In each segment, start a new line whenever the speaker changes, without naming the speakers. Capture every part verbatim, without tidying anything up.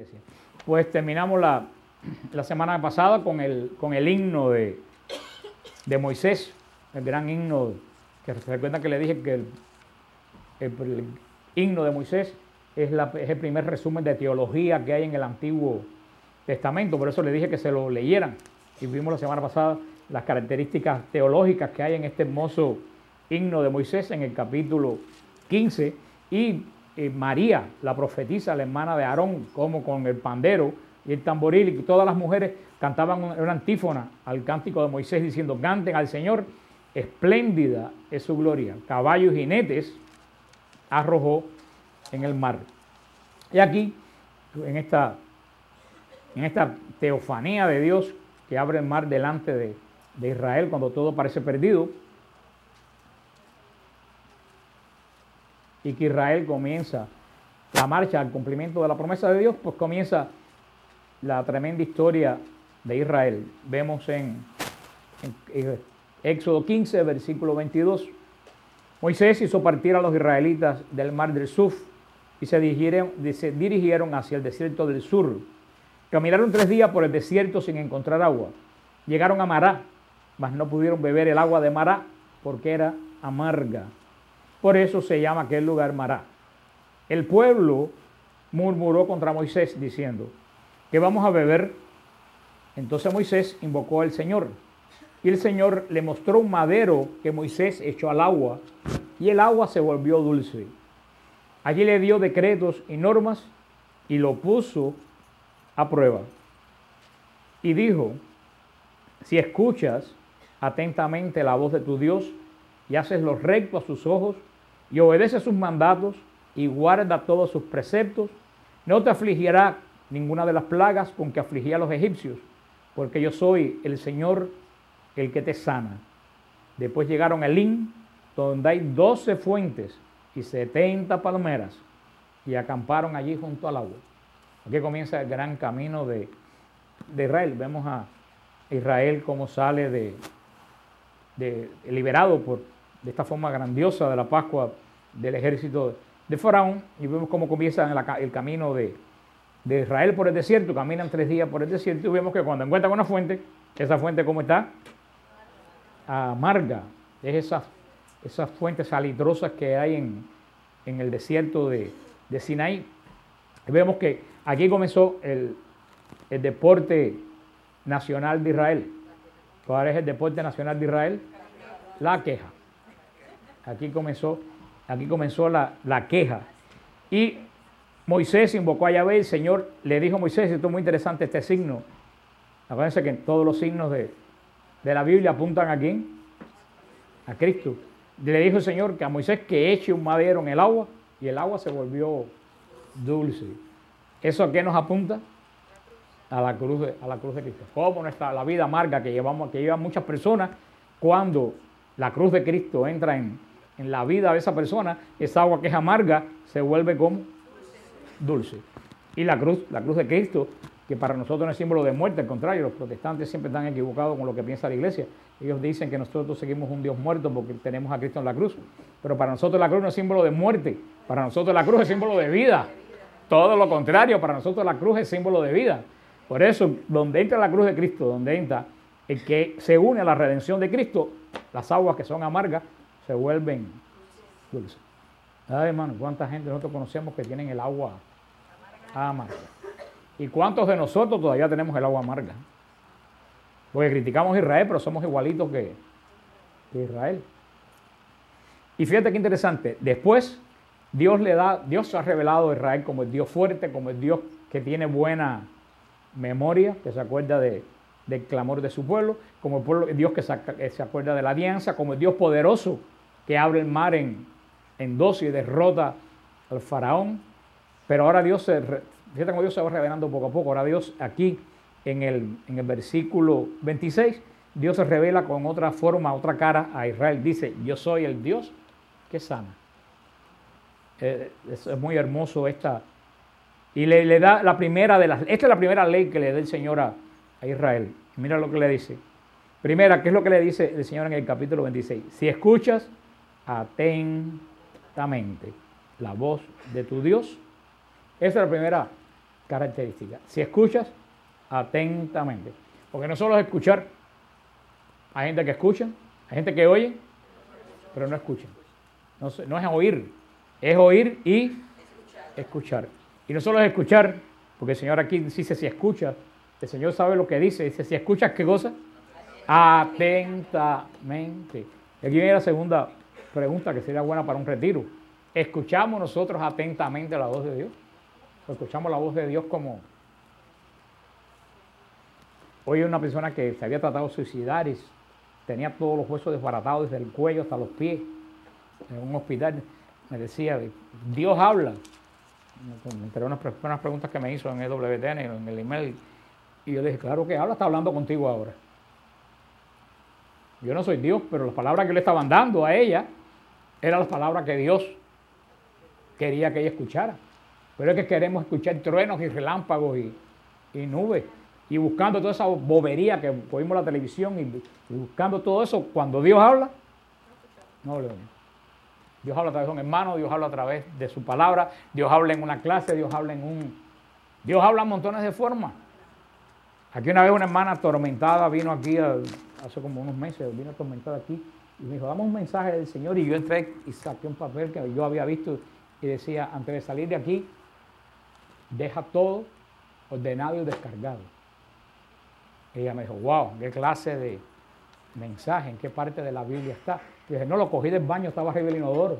iglesia. Pues terminamos la, la semana pasada con el, con el himno de, de Moisés, el gran himno, que se recuerda que le dije que el, el, el himno de Moisés es, la, es el primer resumen de teología que hay en el Antiguo Testamento, por eso le dije que se lo leyeran. Y vimos la semana pasada las características teológicas que hay en este hermoso himno de Moisés en el capítulo quince. Y eh, María, la profetisa, la hermana de Aarón, como con el pandero y el tamboril, y todas las mujeres cantaban una antífona al cántico de Moisés diciendo: canten al Señor, espléndida es su gloria, caballos y jinetes arrojó en el mar. Y aquí, en esta, en esta teofanía de Dios que abre el mar delante de, de Israel cuando todo parece perdido, y que Israel comienza la marcha al cumplimiento de la promesa de Dios, pues comienza la tremenda historia de Israel. Vemos en, en, en Éxodo quince, versículo veintidós, Moisés hizo partir a los israelitas del mar del Suf y se dirigieron, se dirigieron hacia el desierto del sur. Caminaron tres días por el desierto sin encontrar agua. Llegaron a Mará, mas no pudieron beber el agua de Mará porque era amarga. Por eso se llama aquel lugar Mará. El pueblo murmuró contra Moisés diciendo: ¿qué vamos a beber? Entonces Moisés invocó al Señor, y el Señor le mostró un madero que Moisés echó al agua, y el agua se volvió dulce. Allí le dio decretos y normas y lo puso a prueba. Y dijo: si escuchas atentamente la voz de tu Dios y haces lo recto a sus ojos y obedeces sus mandatos y guarda todos sus preceptos, no te afligirá ninguna de las plagas con que afligía a los egipcios, porque yo soy el Señor el que te sana. Después llegaron a Elim, donde hay doce fuentes y setenta palmeras, y acamparon allí junto al agua. Aquí comienza el gran camino de, de Israel. Vemos a Israel cómo sale de, de liberado por de esta forma grandiosa de la Pascua del ejército de Faraón, y vemos cómo comienza el, el camino de, de Israel por el desierto. Caminan tres días por el desierto y vemos que cuando encuentran una fuente, esa fuente ¿cómo está? Amarga. Es esas, esas fuentes salitrosas que hay en, en el desierto de, de Sinaí. Y vemos que aquí comenzó el, el deporte nacional de Israel. ¿Cuál es el deporte nacional de Israel? La queja. Aquí comenzó, aquí comenzó la, la queja. Y Moisés invocó a Yahvé. El Señor le dijo a Moisés, esto es muy interesante, este signo. Acuérdense que todos los signos de, de la Biblia apuntan a quién, a Cristo. Le dijo el Señor que a Moisés que eche un madero en el agua, y el agua se volvió dulce. ¿Eso a qué nos apunta? A la cruz de, a la cruz de Cristo. Como nuestra, la vida amarga que llevamos, que llevan muchas personas, cuando la cruz de Cristo entra en, en la vida de esa persona, esa agua que es amarga se vuelve como dulce. Y la cruz, la cruz de Cristo, que para nosotros no es símbolo de muerte, al contrario, los protestantes siempre están equivocados con lo que piensa la iglesia. Ellos dicen que nosotros seguimos un Dios muerto porque tenemos a Cristo en la cruz. Pero para nosotros la cruz no es símbolo de muerte, para nosotros la cruz es símbolo de vida. Todo lo contrario, para nosotros la cruz es símbolo de vida. Por eso, donde entra la cruz de Cristo, donde entra el que se une a la redención de Cristo, las aguas que son amargas se vuelven dulces. Ay, hermano, ¿cuánta gente nosotros conocemos que tienen el agua amarga? ¿Y cuántos de nosotros todavía tenemos el agua amarga? Porque criticamos a Israel, pero somos igualitos que, que Israel. Y fíjate qué interesante, después Dios le da, Dios se ha revelado a Israel como el Dios fuerte, como el Dios que tiene buena memoria, que se acuerda de, del clamor de su pueblo, como el pueblo, Dios que se, que se acuerda de la alianza, como el Dios poderoso que abre el mar en, en dos y derrota al faraón. Pero ahora Dios se, fíjate cómo Dios se va revelando poco a poco. Ahora Dios aquí en el, en el versículo veintiséis, Dios se revela con otra forma, otra cara a Israel. Dice: yo soy el Dios que sana. Eh, es, es muy hermoso esta. Y le, le da la primera de las, esta es la primera ley que le da el Señor a, a Israel. Mira lo que le dice. Primera, ¿qué es lo que le dice el Señor en el capítulo veintiséis? Si escuchas atentamente la voz de tu Dios. Esa es la primera características. Si escuchas atentamente. Porque no solo es escuchar. Hay gente que escucha, hay gente que oye, pero no escucha. No, no es oír, es oír y escuchar. Y no solo es escuchar, porque el Señor aquí dice si escuchas, el Señor sabe lo que dice, dice si escuchas, ¿qué cosa? Atentamente. Y aquí viene la segunda pregunta que sería buena para un retiro. ¿Escuchamos nosotros atentamente la voz de Dios? ¿O escuchamos la voz de Dios como... Hoy una persona que se había tratado de suicidar y tenía todos los huesos desbaratados desde el cuello hasta los pies en un hospital, me decía, Dios habla. Entre unas, unas preguntas que me hizo en el W T N, en el email, y yo le dije, claro que habla, está hablando contigo ahora. Yo no soy Dios, pero las palabras que le estaban dando a ella eran las palabras que Dios quería que ella escuchara. Pero es que queremos escuchar truenos y relámpagos y, y nubes, y buscando toda esa bobería que oímos en la televisión, y, y buscando todo eso, cuando Dios habla, no lo oímos. Dios habla a través de un hermano, Dios habla a través de su palabra, Dios habla en una clase, Dios habla en un... Dios habla en montones de formas. Aquí una vez una hermana atormentada vino aquí, a, hace como unos meses, vino atormentada aquí, y me dijo, dame un mensaje del Señor, y yo entré y saqué un papel que yo había visto, y decía, antes de salir de aquí, deja todo ordenado y descargado. Y ella me dijo, wow, ¿qué clase de mensaje? ¿En qué parte de la Biblia está? Y dije, no, lo cogí del baño, estaba arriba del inodoro.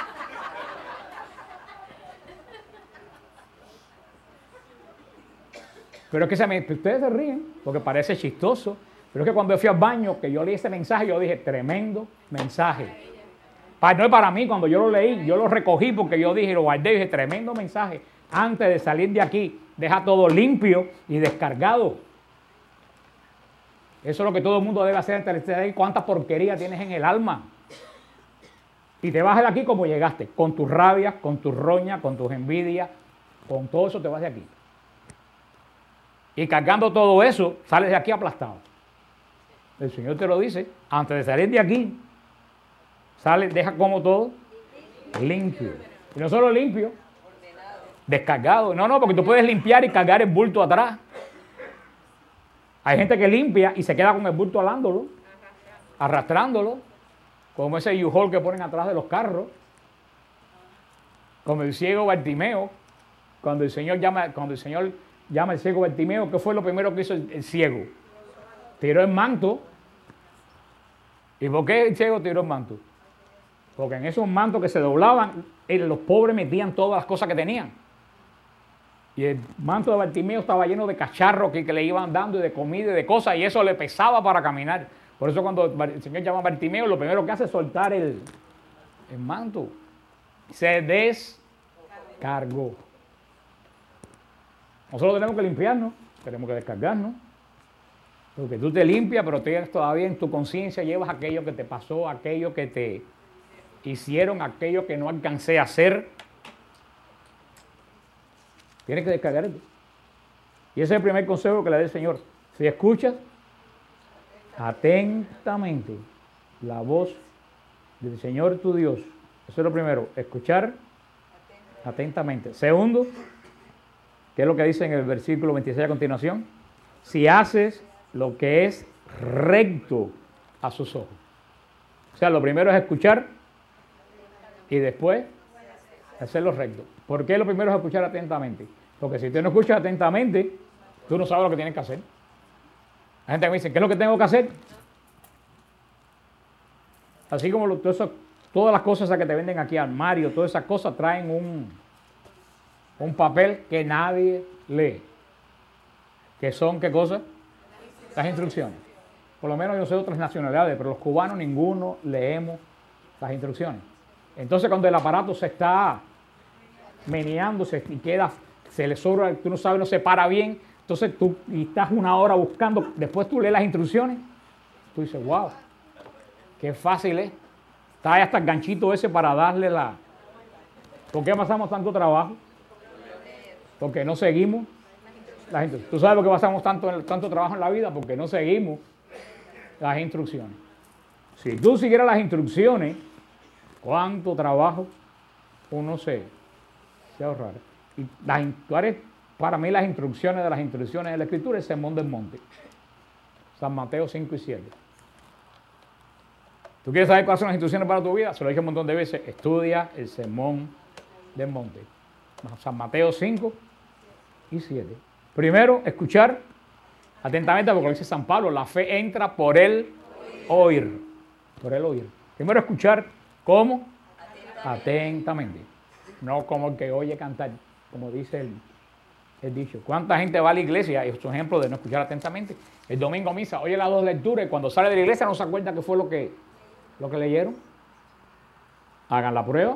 Pero es que se me, ustedes se ríen, porque parece chistoso, pero es que cuando yo fui al baño, que yo leí ese mensaje, yo dije, tremendo mensaje. Para, no es para mí, cuando yo lo leí, yo lo recogí porque yo dije, lo guardé, y dije, tremendo mensaje. Antes de salir de aquí, deja todo limpio y descargado. Eso es lo que todo el mundo debe hacer antes de salir. ¿Cuánta porquería tienes en el alma? Y te vas de aquí como llegaste, con tus rabias, con tus roñas, con tus envidias, con todo eso te vas de aquí. Y cargando todo eso, sales de aquí aplastado. El Señor te lo dice, antes de salir de aquí, sale, deja como todo limpio. Y no solo limpio, descargado. No, no, porque tú puedes limpiar y cargar el bulto atrás. Hay gente que limpia y se queda con el bulto alándolo, arrastrándolo, como ese U-Haul que ponen atrás de los carros, como el ciego Bartimeo, cuando el Señor llama, cuando el Señor llama al ciego Bartimeo, ¿qué fue lo primero que hizo el, el ciego? Tiró el manto. ¿Y por qué el ciego tiró el manto? Porque en esos mantos que se doblaban, los pobres metían todas las cosas que tenían. Y el manto de Bartimeo estaba lleno de cacharros que, que le iban dando y de comida y de cosas, y eso le pesaba para caminar. Por eso cuando el Señor llama a Bartimeo, lo primero que hace es soltar el, el manto. Se descargó. Nosotros tenemos que limpiarnos, tenemos que descargarnos. Porque tú te limpias, pero tienes todavía en tu conciencia, llevas aquello que te pasó, aquello que te hicieron, aquello que no alcancé a hacer. Tienes que descargarte. Y ese es el primer consejo que le da el Señor. Si escuchas atentamente la voz del Señor tu Dios, eso es lo primero, escuchar atentamente. Segundo, ¿qué es lo que dice en el versículo veintiséis a continuación? Si haces lo que es recto a sus ojos. O sea, lo primero es escuchar y después hacerlo recto. ¿Por qué lo primero es escuchar atentamente? Porque si tú no escuchas atentamente, tú no sabes lo que tienes que hacer. La gente me dice, ¿qué es lo que tengo que hacer? Así como lo, todo eso, todas las cosas que te venden aquí, armario, todas esas cosas traen un, un papel que nadie lee. ¿Qué son qué cosas? Las instrucciones. Por lo menos yo sé de otras nacionalidades, pero los cubanos ninguno leemos las instrucciones. Entonces cuando el aparato se está meneándose y queda, se le sobra, tú no sabes, no se para bien, entonces tú y estás una hora buscando, después tú lees las instrucciones, tú dices, wow, qué fácil es. Está ahí hasta el ganchito ese para darle la... ¿Por qué pasamos tanto trabajo? Porque no seguimos las instrucciones. ¿Tú sabes por qué pasamos tanto, tanto trabajo en la vida? Porque no seguimos las instrucciones. Si tú siguieras las instrucciones, ¿cuánto trabajo uno se, se ahorrará? Y las, tú eres para mí las instrucciones de las instrucciones de la Escritura es el Sermón del Monte. San Mateo cinco y siete. ¿Tú quieres saber cuáles son las instrucciones para tu vida? Se lo dije un montón de veces. Estudia el Sermón del Monte. San Mateo cinco y siete. Primero, escuchar atentamente, porque lo dice San Pablo, la fe entra por el oír. Por el oír. Primero, escuchar, ¿cómo? Atentamente. Atentamente. No como el que oye cantar, como dice el, el dicho. ¿Cuánta gente va a la iglesia? Es un ejemplo de no escuchar atentamente. El domingo a misa, oye las dos lecturas y cuando sale de la iglesia no se acuerda qué fue lo que, lo que leyeron. Hagan la prueba.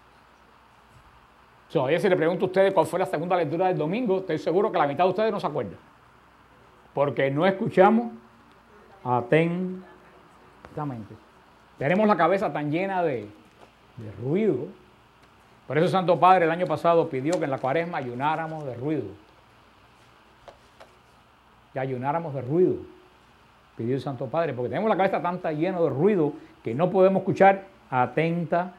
Todavía si le pregunto a ustedes cuál fue la segunda lectura del domingo, estoy seguro que la mitad de ustedes no se acuerdan. Porque no escuchamos atentamente. Tenemos la cabeza tan llena de, de ruido. Por eso Santo Padre el año pasado pidió que en la cuaresma ayunáramos de ruido. Que ayunáramos de ruido. Pidió el Santo Padre, porque tenemos la cabeza tan llena de ruido que no podemos escuchar atentamente.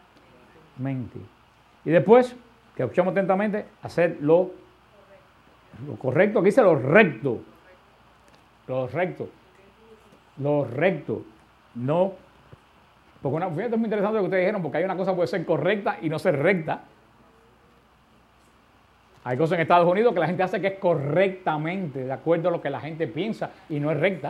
Y después, que escuchamos atentamente, hacer lo, lo correcto. Aquí dice lo recto. Lo recto. Lo recto. No. Porque una, fíjate, es muy interesante lo que ustedes dijeron, porque hay una cosa que puede ser correcta y no ser recta. Hay cosas en Estados Unidos que la gente hace que es correctamente, de acuerdo a lo que la gente piensa, y no es recta.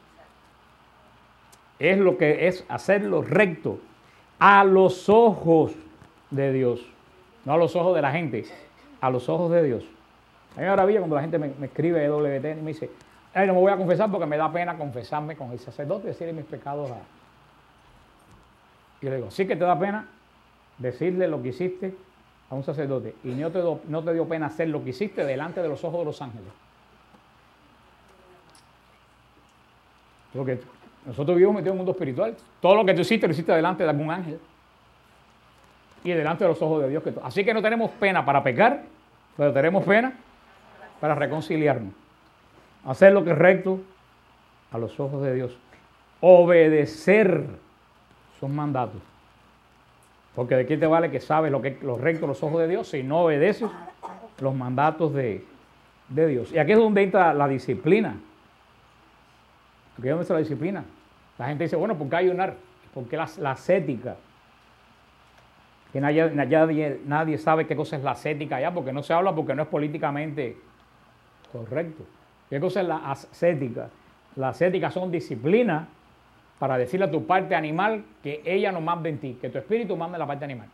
Es lo que es hacerlo recto a los ojos de Dios. No a los ojos de la gente, a los ojos de Dios. A mí me maravilla cuando la gente me, me escribe W W T y me dice, ay, no me voy a confesar porque me da pena confesarme con el sacerdote y decirle mis pecados a... Y yo le digo, sí que te da pena decirle lo que hiciste a un sacerdote y no te, do, no te dio pena hacer lo que hiciste delante de los ojos de los ángeles. Porque nosotros vivimos metidos en un mundo espiritual. Todo lo que tú hiciste lo hiciste delante de algún ángel. Y delante de los ojos de Dios. Que así que no tenemos pena para pecar, pero tenemos pena para reconciliarnos. Hacer lo que es recto a los ojos de Dios. Obedecer sus mandatos. Porque de qué te vale que sabes lo que es lo recto a los ojos de Dios si no obedeces los mandatos de, de Dios. Y aquí es donde entra la disciplina. Aquí es donde está la disciplina. La gente dice, bueno, ¿por qué ayunar? Porque la, la ascética. Que nadie, nadie, nadie sabe qué cosa es la ascética allá, porque no se habla, porque no es políticamente correcto. ¿Qué cosa es la ascética? La ascética son disciplinas para decirle a tu parte animal que ella no manda en ti, que tu espíritu manda en la parte animal.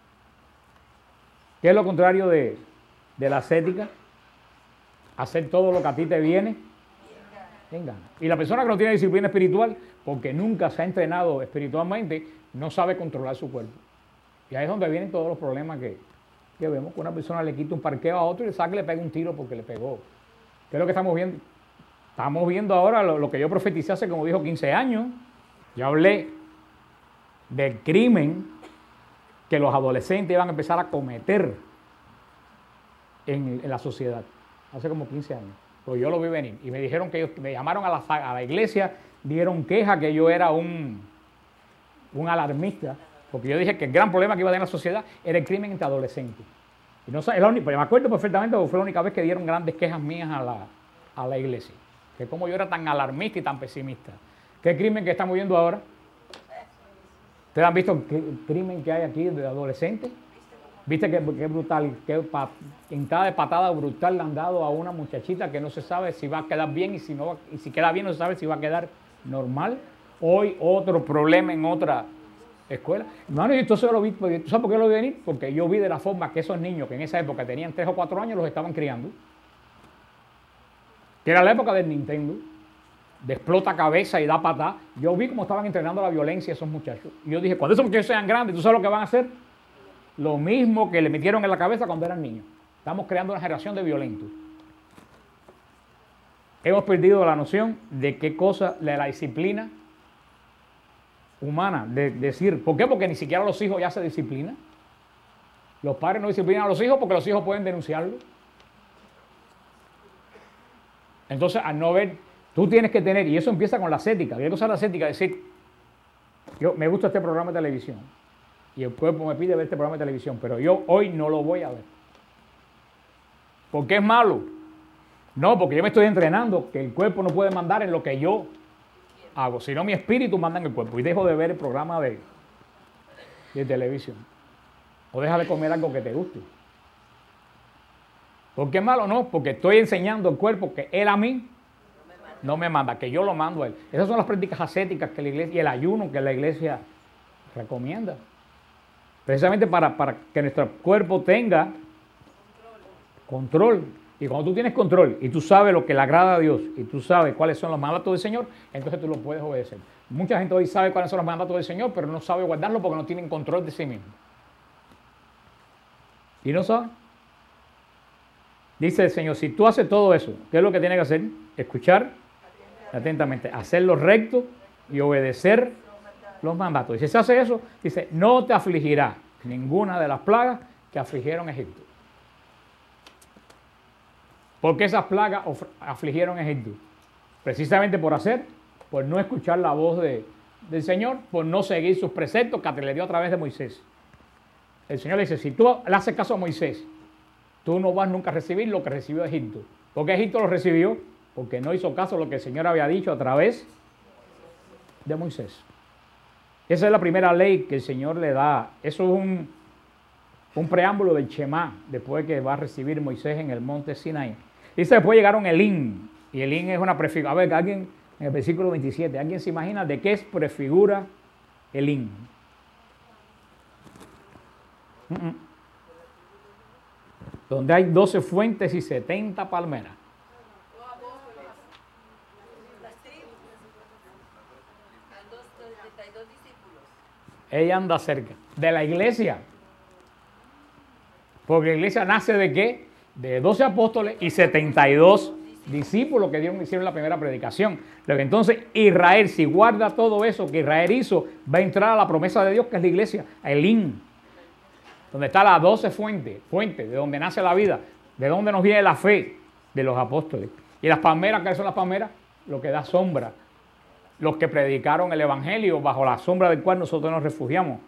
¿Qué es lo contrario de, de la ascética? Hacer todo lo que a ti te viene en gana. Y la persona que no tiene disciplina espiritual, porque nunca se ha entrenado espiritualmente, no sabe controlar su cuerpo. Y ahí es donde vienen todos los problemas que, que vemos, que una persona le quita un parqueo a otro y le saca y le pega un tiro porque le pegó. ¿Qué es lo que estamos viendo? Estamos viendo ahora lo, lo que yo profeticé hace, como dijo, quince años. Yo hablé del crimen que los adolescentes iban a empezar a cometer en, en la sociedad. Hace como quince años. Pues yo lo vi venir. Y me dijeron que ellos, me llamaron a la, a la iglesia, dieron queja que yo era un, un alarmista. Porque yo dije que el gran problema que iba a tener la sociedad era el crimen entre adolescentes. Y no, es la única, me acuerdo perfectamente porque fue la única vez que dieron grandes quejas mías a la, a la iglesia. Que como yo era tan alarmista y tan pesimista. ¿Qué crimen que estamos viendo ahora? ¿Ustedes han visto el crimen que hay aquí de adolescentes? ¿Viste qué, qué brutal, qué pintada de patada brutal le han dado a una muchachita que no se sabe si va a quedar bien y si, no, y si queda bien no se sabe si va a quedar normal? Hoy otro problema en otra escuela. Hermano, yo entonces lo vi, ¿tú sabes por qué lo vi venir? Porque yo vi de la forma que esos niños que en esa época tenían tres o cuatro años los estaban criando. Que era la época del Nintendo, de explota cabeza y da patada. Yo vi cómo estaban entrenando la violencia a esos muchachos. Y yo dije, cuando esos muchachos sean grandes, ¿tú sabes lo que van a hacer? Lo mismo que le metieron en la cabeza cuando eran niños. Estamos creando una generación de violentos. Hemos perdido la noción de qué cosa, de la disciplina humana, de decir, ¿por qué? Porque ni siquiera los hijos ya se disciplinan. Los padres no disciplinan a los hijos porque los hijos pueden denunciarlo. Entonces, al no ver, tú tienes que tener, y eso empieza con la ascética. ¿Qué cosa es la ascética? Decir, yo me gusta este programa de televisión y el cuerpo me pide ver este programa de televisión, pero yo hoy no lo voy a ver. porque es malo. No, porque yo me estoy entrenando, que el cuerpo no puede mandar en lo que yo hago, sino mi espíritu manda en el cuerpo. Y dejo de ver el programa de, de televisión. O deja de comer algo que te guste. ¿Por qué es malo? No, porque estoy enseñando al cuerpo que él a mí no me manda, que yo lo mando a él. Esas son las prácticas ascéticas que la iglesia, y el ayuno que la iglesia recomienda. Precisamente para, para que nuestro cuerpo tenga control. Y cuando tú tienes control y tú sabes lo que le agrada a Dios y tú sabes cuáles son los mandatos del Señor, entonces tú los puedes obedecer. Mucha gente hoy sabe cuáles son los mandatos del Señor, pero no sabe guardarlos porque no tienen control de sí mismo. Y no sabe. Dice el Señor, si tú haces todo eso, ¿qué es lo que tienes que hacer? Escuchar atentamente, hacer lo recto y obedecer los mandatos. Y si se hace eso, dice, no te afligirá ninguna de las plagas que afligieron a Egipto. ¿Por qué esas plagas afligieron a Egipto? Precisamente por hacer, por no escuchar la voz de, del Señor, por no seguir sus preceptos que le dio a través de Moisés. El Señor le dice, si tú le haces caso a Moisés, tú no vas nunca a recibir lo que recibió Egipto. ¿Por qué Egipto lo recibió? Porque no hizo caso a lo que el Señor había dicho a través de Moisés. Esa es la primera ley que el Señor le da. Eso es un, un preámbulo del Shema, después que va a recibir Moisés en el monte Sinaí. Dice, después llegaron Elín, y Elín es una prefigura. A ver, alguien, en el versículo veintisiete, ¿alguien se imagina de qué es prefigura Elín? Uh -uh. Donde hay doce fuentes y setenta palmeras. Ella anda cerca de la iglesia. Porque la iglesia nace de qué? De doce apóstoles y setenta y dos discípulos que dieron, hicieron la primera predicación. Entonces Israel, si guarda todo eso que Israel hizo, va a entrar a la promesa de Dios, que es la iglesia, a Elín, donde está las doce fuentes, fuentes de donde nace la vida, de donde nos viene la fe de los apóstoles. Y las palmeras, ¿qué son las palmeras? Lo que da sombra. Los que predicaron el evangelio bajo la sombra del cual nosotros nos refugiamos.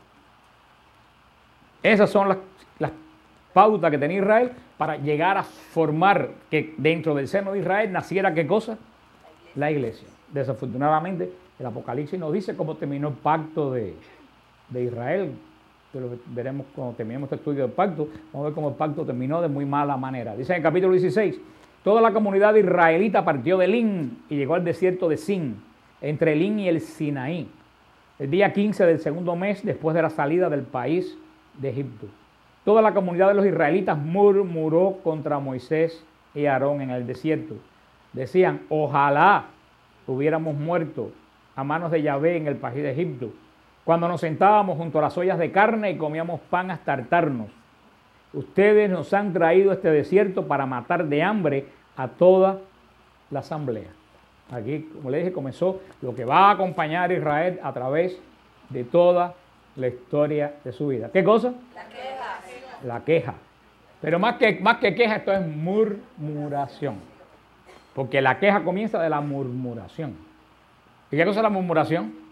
Esas son las, las pautas que tenía Israel para llegar a formar que dentro del seno de Israel naciera ¿qué cosa? La iglesia. Desafortunadamente, el Apocalipsis nos dice cómo terminó el pacto de, de Israel. Que lo veremos cuando terminemos este estudio del pacto. Vamos a ver cómo el pacto terminó de muy mala manera. Dice en el capítulo dieciséis, toda la comunidad israelita partió de Elín y llegó al desierto de Sin, entre Elín y el Sinaí, el día quince del segundo mes después de la salida del país de Egipto. Toda la comunidad de los israelitas murmuró contra Moisés y Aarón en el desierto. Decían, ojalá hubiéramos muerto a manos de Yahvé en el país de Egipto, cuando nos sentábamos junto a las ollas de carne y comíamos pan hasta hartarnos. Ustedes nos han traído este desierto para matar de hambre a toda la asamblea. Aquí, como le dije, comenzó lo que va a acompañar a Israel a través de toda la historia de su vida. ¿Qué cosa?
La queja.
La queja. Pero más que, más que queja, esto es murmuración. Porque la queja comienza de la murmuración. ¿Y qué cosa es la murmuración?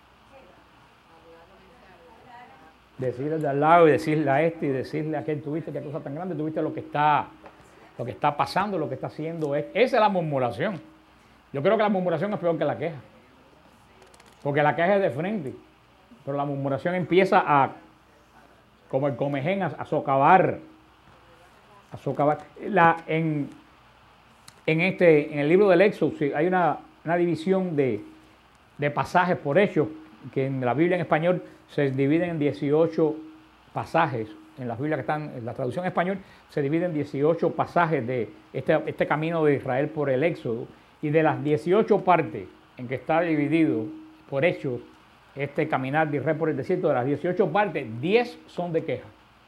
Decirle de al lado y decirle a este y decirle a aquel, tuviste qué cosa tan grande, tuviste lo que está, lo que está pasando, lo que está haciendo. Esa es la murmuración. Yo creo que la murmuración es peor que la queja. Porque la queja es de frente. Pero la murmuración empieza a, como el comején, a, a socavar. A socavar. La, en, en, este, en el libro del Éxodo hay una, una división de, de pasajes por hechos, que en la Biblia en español se dividen en dieciocho pasajes. En las Biblias que están, en la traducción en español, se dividen en dieciocho pasajes de este, este camino de Israel por el Éxodo. Y de las dieciocho partes en que está dividido por hechos este caminar de Israel por el desierto, de las dieciocho partes, diez son de queja.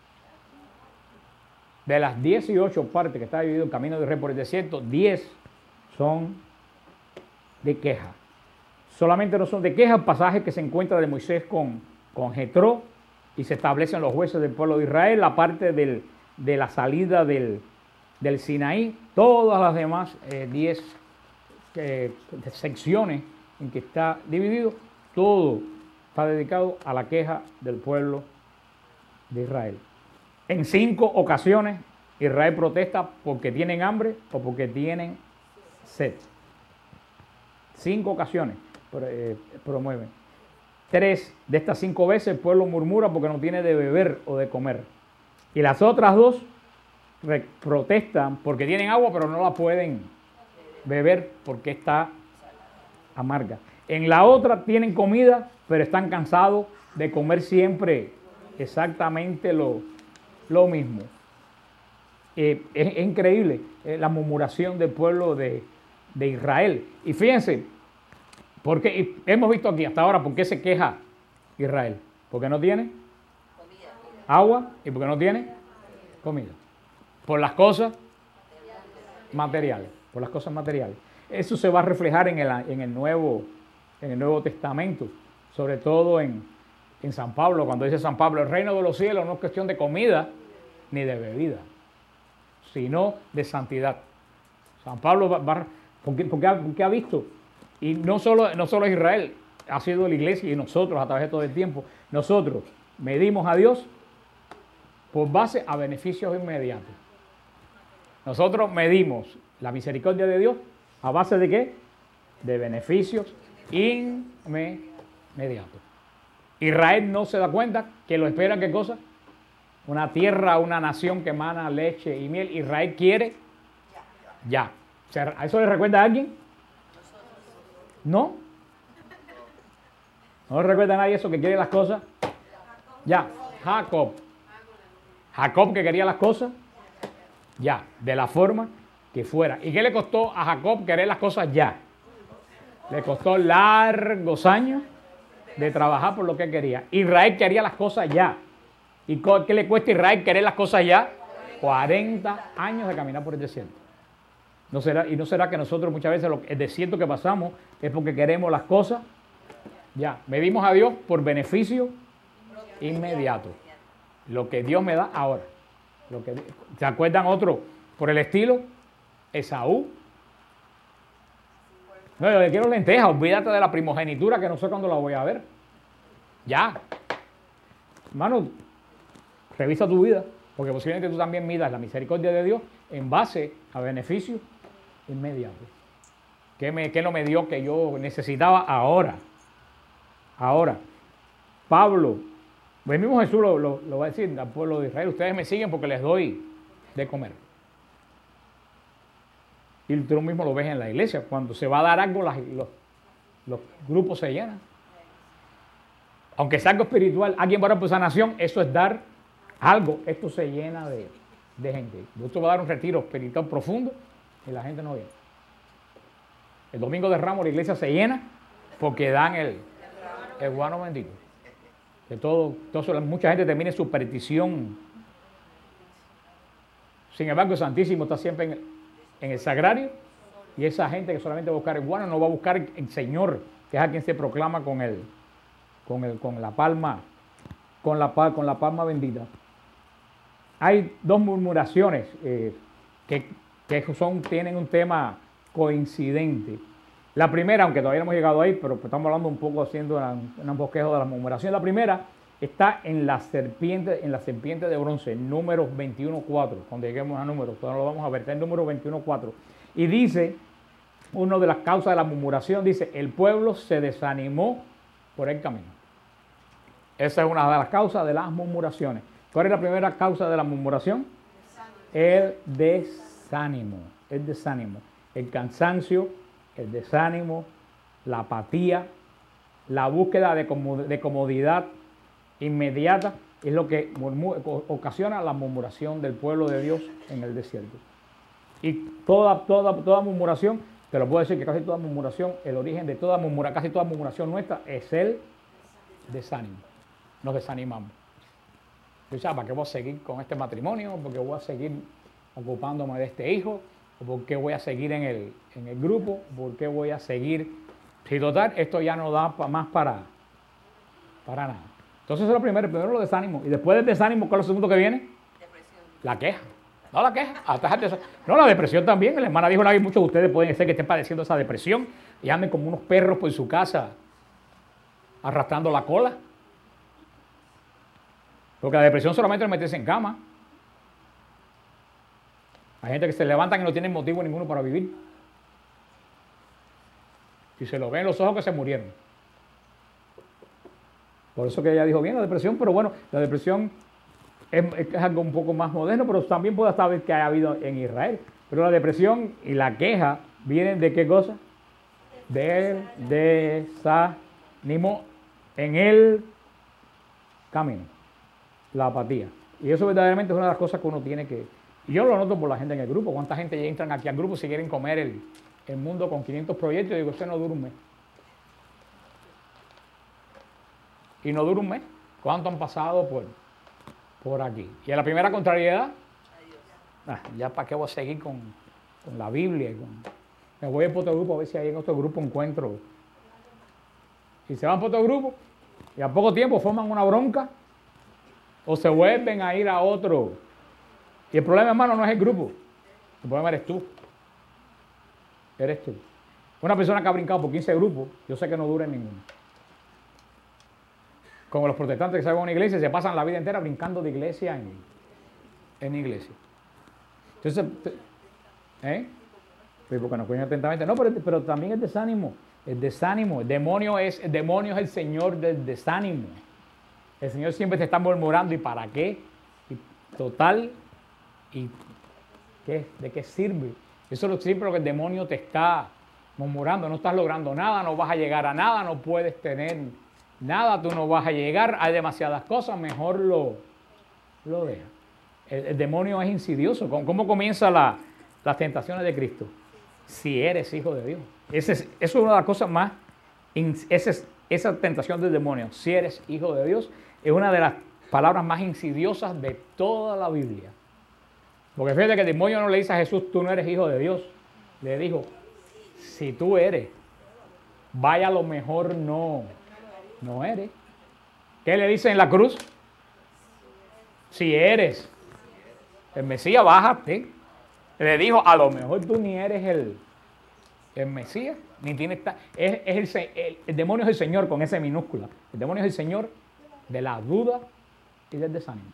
De las dieciocho partes que está dividido el camino de Israel por el desierto, diez son de queja. Solamente no son de queja pasajes que se encuentra de Moisés con, con Jetro y se establecen los jueces del pueblo de Israel, la parte del, de la salida del, del Sinaí, todas las demás eh, diez eh, secciones en que está dividido, todo está dedicado a la queja del pueblo de Israel. En cinco ocasiones Israel protesta porque tienen hambre o porque tienen sed. Cinco ocasiones eh, promueven. Tres de estas cinco veces el pueblo murmura porque no tiene de beber o de comer. Y las otras dos protestan porque tienen agua pero no la pueden beber porque está amarga. En la otra tienen comida pero están cansados de comer siempre exactamente lo, lo mismo. Eh, es, es increíble eh, la murmuración del pueblo de, de Israel. Y fíjense, porque hemos visto aquí hasta ahora por qué se queja Israel. Porque no tiene agua y porque no tiene comida. Por las cosas materiales. Por las cosas materiales. Eso se va a reflejar en el, en el, nuevo, en el Nuevo Testamento. Sobre todo en, en San Pablo. Cuando dice San Pablo, el reino de los cielos no es cuestión de comida ni de bebida, sino de santidad. San Pablo va, va porque, porque, ha, porque ha visto, y no solo, no solo Israel, ha sido la iglesia y nosotros a través de todo el tiempo, nosotros medimos a Dios por base a beneficios inmediatos. Nosotros medimos la misericordia de Dios a base de ¿qué? De beneficios inmediatos. Israel no se da cuenta que lo espera, ¿qué cosa? Una tierra, una nación que emana leche y miel. Israel quiere ya. ¿A eso le recuerda a alguien? ¿No? ¿No le recuerda a nadie eso que quiere las cosas? Ya. Jacob. Jacob que quería las cosas ya, de la forma que fuera. ¿Y qué le costó a Jacob querer las cosas ya? Le costó largos años de trabajar por lo que quería. Israel quería las cosas ya. ¿Y qué le cuesta a Israel querer las cosas ya? cuarenta años de caminar por el desierto. ¿No será, y no será que nosotros muchas veces lo, el desierto que pasamos es porque queremos las cosas ya. Medimos a Dios por beneficio inmediato. Lo que Dios me da ahora. Lo que, ¿se acuerdan otro por el estilo? Esaú. No, yo le quiero lentejas, olvídate de la primogenitura que no sé cuándo la voy a ver. Ya. Hermano, revisa tu vida, porque posiblemente tú también midas la misericordia de Dios en base a beneficios inmediatos. ¿Qué, me, ¿Qué no me dio que yo necesitaba ahora? Ahora. Pablo, el mismo Jesús lo, lo, lo va a decir al pueblo de Israel, ustedes me siguen porque les doy de comer. Y tú mismo lo ves en la iglesia, cuando se va a dar algo, las, los, los grupos se llenan. Aunque sea algo espiritual, alguien va a orar por sanación, eso es dar algo, esto se llena de, de gente. Esto va a dar un retiro espiritual profundo y la gente no viene. El domingo de Ramos la iglesia se llena porque dan el, el guano bendito. Que todo, todo, mucha gente termina en superstición. Sin embargo, el Santísimo está siempre en el, en el sagrario, y esa gente que solamente va a buscar el guano no va a buscar el Señor, que es a quien se proclama con el, con el, con la palma, con la, con la palma bendita. Hay dos murmuraciones eh, que, que son, tienen un tema coincidente. La primera, aunque todavía no hemos llegado ahí, pero estamos hablando un poco haciendo un bosquejo de la murmuración. La primera está en la serpiente, en la serpiente de bronce, números veintiuno cuatro. Cuando lleguemos a números, todavía lo vamos a ver, está en número veintiuno cuatro. Y dice, una de las causas de la murmuración, dice, el pueblo se desanimó por el camino. Esa es una de las causas de las murmuraciones. ¿Cuál es la primera causa de la murmuración? El desánimo. El desánimo. El cansancio, el desánimo, la apatía, la búsqueda de comodidad inmediata es lo que ocasiona la murmuración del pueblo de Dios en el desierto. Y toda, toda, toda murmuración, te lo puedo decir que casi toda murmuración, el origen de toda murmuración, casi toda murmuración nuestra es el desánimo. Nos desanimamos. Yo sabes, ¿para qué voy a seguir con este matrimonio? ¿Por qué voy a seguir ocupándome de este hijo? ¿Por qué voy a seguir en el, en el grupo? ¿Por qué voy a seguir? Si total, esto ya no da pa, más para, para nada. Entonces eso es lo primero, primero lo desánimo. Y después del desánimo, ¿cuál es lo segundo que viene? Depresión. La queja. No la queja. No, la depresión también. La hermana dijo una vez, muchos de ustedes pueden ser que estén padeciendo esa depresión y anden como unos perros por su casa arrastrando la cola. Porque la depresión solamente es meterse en cama. Hay gente que se levantan y no tienen motivo ninguno para vivir. Y se lo ven en los ojos que se murieron. Por eso que ella dijo bien la depresión, pero bueno, la depresión es, es algo un poco más moderno, pero también puede saber que ha habido en Israel. Pero la depresión y la queja vienen de qué cosa? Del desánimo en el camino, la apatía. Y eso verdaderamente es una de las cosas que uno tiene que... Y yo lo noto por la gente en el grupo. ¿Cuánta gente ya entran aquí al grupo si quieren comer el, el mundo con quinientos proyectos? Y digo, usted no dura un mes. Y no dura un mes. ¿Cuánto han pasado por, por aquí? Y en la primera contrariedad, ah, ya para qué voy a seguir con, con la Biblia. Y con, me voy a por otro grupo a ver si ahí en otro grupo encuentro. Y se van por otro grupo y a poco tiempo forman una bronca o se vuelven a ir a otro. Y el problema, hermano, no es el grupo. El problema eres tú. Eres tú. Una persona que ha brincado por quince grupos, yo sé que no dura en ninguno. Como los protestantes que salen a una iglesia y se pasan la vida entera brincando de iglesia en, en iglesia. Entonces, ¿eh? Pues porque nos cuidan atentamente. No, pero, pero también el desánimo. El desánimo. El demonio, es, el demonio es el señor del desánimo. El Señor siempre te está murmurando. ¿Y para qué? Y total. ¿Y qué? ¿De qué sirve? Eso es siempre lo que el demonio te está murmurando. No estás logrando nada, no vas a llegar a nada, no puedes tener nada, tú no vas a llegar, hay demasiadas cosas, mejor lo, lo deja. El, el demonio es insidioso. ¿Cómo comienza la, las tentaciones de Cristo? Si eres hijo de Dios. Ese es, eso es una de las cosas más, esa, es, esa tentación del demonio, si eres hijo de Dios, es una de las palabras más insidiosas de toda la Biblia. Porque fíjate que el demonio no le dice a Jesús, tú no eres hijo de Dios. Le dijo, si tú eres, vaya a lo mejor no, no eres. ¿Qué le dice en la cruz? Si eres el Mesías, bájate. Le dijo, a lo mejor tú ni eres el, el Mesías, ni tienes... Es, es el, el, el demonio es el Señor con ese minúscula. El demonio es el Señor de la duda y del desánimo.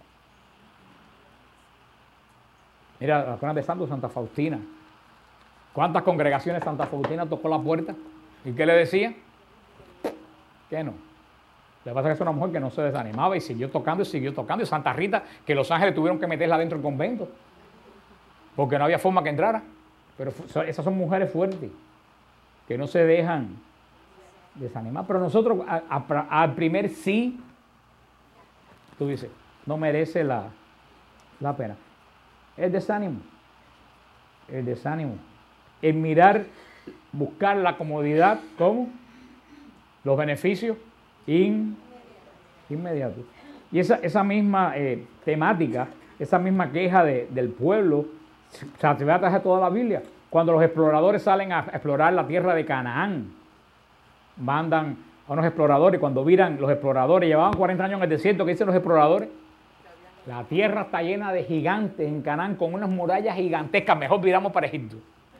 Mira, la zona de Santo Santa Faustina. ¿Cuántas congregaciones Santa Faustina tocó la puerta? ¿Y qué le decía? Que no. Lo que pasa es que es una mujer que no se desanimaba y siguió tocando y siguió tocando. Y Santa Rita, que los ángeles tuvieron que meterla dentro del convento, porque no había forma que entrara. Pero esas son mujeres fuertes, que no se dejan desanimar. Pero nosotros, al primer sí, tú dices, no merece la, la pena. El desánimo. El desánimo. El mirar, buscar la comodidad, ¿cómo? Los beneficios in, inmediatos. Y esa, esa misma eh, temática, esa misma queja de, del pueblo, o sea, se ve a través de toda la Biblia. Cuando los exploradores salen a explorar la tierra de Canaán, mandan a unos exploradores, cuando viran los exploradores, llevaban cuarenta años en el desierto, ¿qué dicen los exploradores? La tierra está llena de gigantes en Canaán, con unas murallas gigantescas, mejor viramos para Egipto.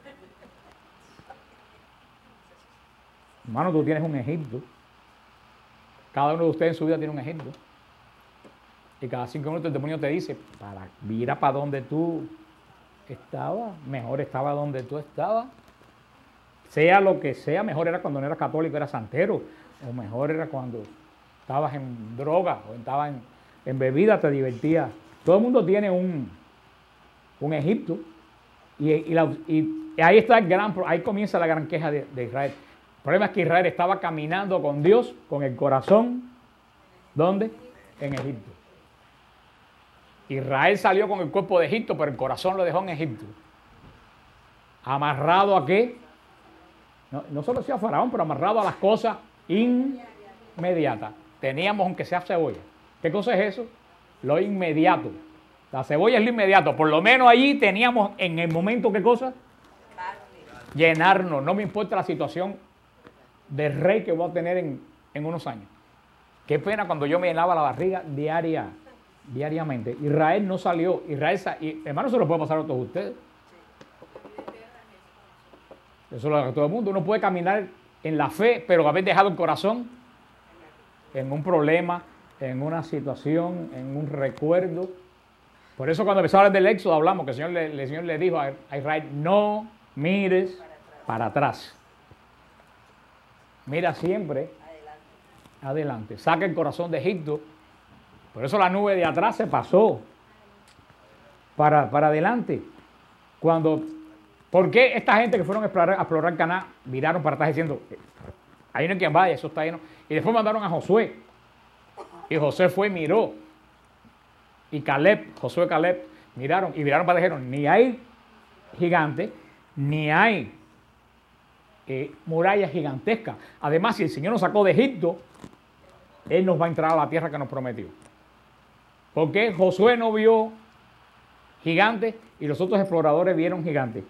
Hermano, tú tienes un Egipto. Cada uno de ustedes en su vida tiene un Egipto. Y cada cinco minutos el demonio te dice, para, mira para donde tú estabas, mejor estaba donde tú estabas. Sea lo que sea, mejor era cuando no eras católico, eras santero. O mejor era cuando estabas en droga o estabas en, en bebida, te divertías. Todo el mundo tiene un, un Egipto. Y, y, la, y ahí está el gran, ahí comienza la gran queja de, de Israel. El problema es que Israel estaba caminando con Dios, con el corazón, ¿dónde? En Egipto. Israel salió con el cuerpo de Egipto, pero el corazón lo dejó en Egipto. ¿Amarrado a qué? No, no solo sea Faraón, pero amarrado a las cosas inmediatas. Teníamos, aunque sea cebolla. ¿Qué cosa es eso? Lo inmediato. La cebolla es lo inmediato. Por lo menos allí teníamos en el momento, ¿qué cosa? Llenarnos. No me importa la situación de rey que voy a tener en, en unos años. Qué pena cuando yo me llenaba la barriga diaria, diariamente. Israel no salió. Israel, y, hermano, eso lo puede pasar a todos ustedes. Eso lo hace todo el mundo. Uno puede caminar en la fe, pero haber dejado el corazón en un problema, en una situación, en un recuerdo. Por eso cuando empezó a hablar del Éxodo hablamos que el Señor le, el Señor le dijo a, a Israel, no mires para atrás. Mira siempre adelante. adelante. Saca el corazón de Egipto. Por eso la nube de atrás se pasó para, para adelante. Cuando, ¿por qué esta gente que fueron a explorar, a explorar Canaán miraron para atrás diciendo, ahí no hay quien vaya, eso está lleno? Y después mandaron a Josué. Y José fue y miró. Y Caleb, Josué y Caleb, miraron y miraron para allá y dijeron, ni hay gigante, ni hay eh, murallas gigantescas. Además, si el Señor nos sacó de Egipto, Él nos va a entrar a la tierra que nos prometió. Porque Josué no vio gigantes y los otros exploradores vieron gigantes.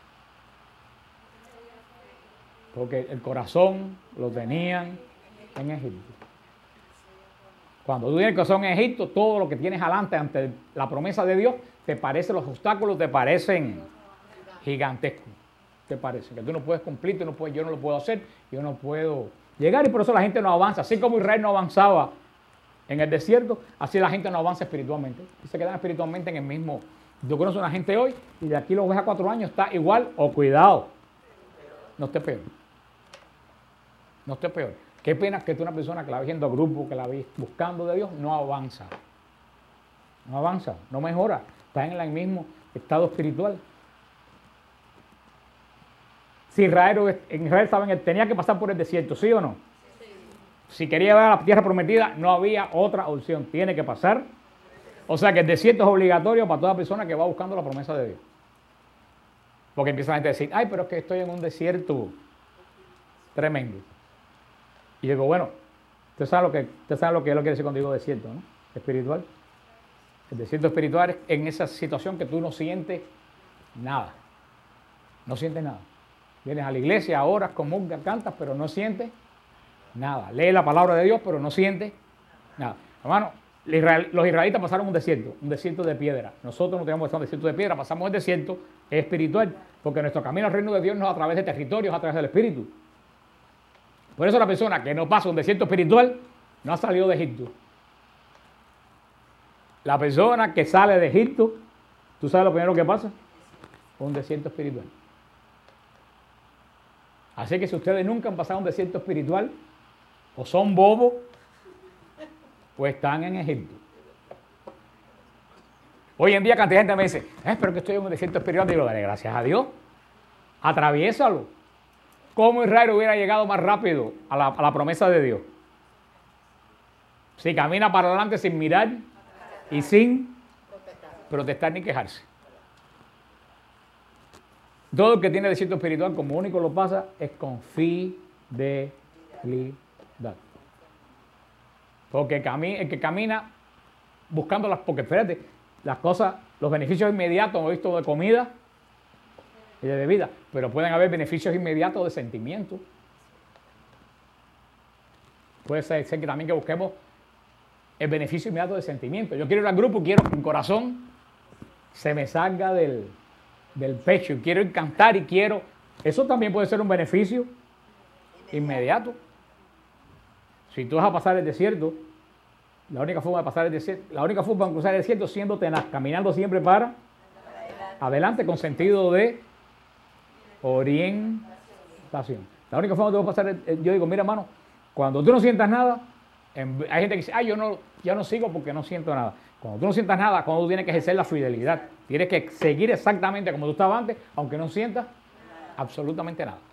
Porque el corazón lo tenían en Egipto. Cuando tú tienes el corazón en Egipto, todo lo que tienes adelante ante la promesa de Dios, te parece, los obstáculos te parecen gigantescos. Te parece que tú no puedes cumplir, tú no puedes, yo no lo puedo hacer, yo no puedo llegar y por eso la gente no avanza. Así como Israel no avanzaba en el desierto, así la gente no avanza espiritualmente. Y se quedan espiritualmente en el mismo. Yo conozco a una gente hoy y de aquí lo ves a cuatro años, está igual o cuidado. No esté peor. No esté peor. Qué pena que tú una persona que la ves yendo a grupo, que la ves buscando de Dios, no avanza. No avanza, no mejora. Está en el mismo estado espiritual. Si Israel, en Israel estaba en el, tenía que pasar por el desierto, ¿sí o no? Sí. Si quería ver a la tierra prometida, no había otra opción. Tiene que pasar. O sea que el desierto es obligatorio para toda persona que va buscando la promesa de Dios. Porque empieza la gente a decir, ay, pero es que estoy en un desierto tremendo. Y yo digo, bueno, usted sabe lo que, usted sabe lo que es lo que quiere decir cuando digo desierto, ¿no? Espiritual. El desierto espiritual es en esa situación que tú no sientes nada. No sientes nada. Vienes a la iglesia, oras, comulgas, cantas, pero no sientes nada. Lees la palabra de Dios, pero no sientes nada. Hermano, los israelitas pasaron un desierto, un desierto de piedra. Nosotros no tenemos que pasar un desierto de piedra, pasamos el desierto espiritual, porque nuestro camino al reino de Dios no es a través de territorios, es a través del Espíritu. Por eso la persona que no pasa un desierto espiritual no ha salido de Egipto. La persona que sale de Egipto, ¿tú sabes lo primero que pasa? Un desierto espiritual. Así que si ustedes nunca han pasado un desierto espiritual, o son bobos, o están en Egipto. Hoy en día cantidad de gente me dice, eh, pero que estoy en un desierto espiritual. Digo, dale gracias a Dios, atraviésalo. ¿Cómo Israel hubiera llegado más rápido a la, a la promesa de Dios? Si camina para adelante sin mirar y sin protestar ni quejarse. Todo el que tiene desierto espiritual como único lo pasa es con fidelidad. Porque el, cami el que camina buscando las, porque espérate, las cosas, los beneficios inmediatos, hemos visto de comida y de bebida, pero pueden haber beneficios inmediatos de sentimiento. Puede ser, ser que también que busquemos el beneficio inmediato de sentimiento. Yo quiero ir al grupo, quiero que mi corazón se me salga del, del pecho, y quiero ir a cantar y quiero. Eso también puede ser un beneficio inmediato. Si tú vas a pasar el desierto, la única forma de pasar el desierto, la única forma de cruzar el desierto es siendo tenaz, caminando siempre para adelante con sentido de orientación. La única forma de pasar, el, yo digo, mira hermano, cuando tú no sientas nada, en, hay gente que dice, ah, yo no, yo no sigo porque no siento nada. Cuando tú no sientas nada, cuando tú tienes que ejercer la fidelidad, tienes que seguir exactamente como tú estabas antes, aunque no sientas absolutamente nada.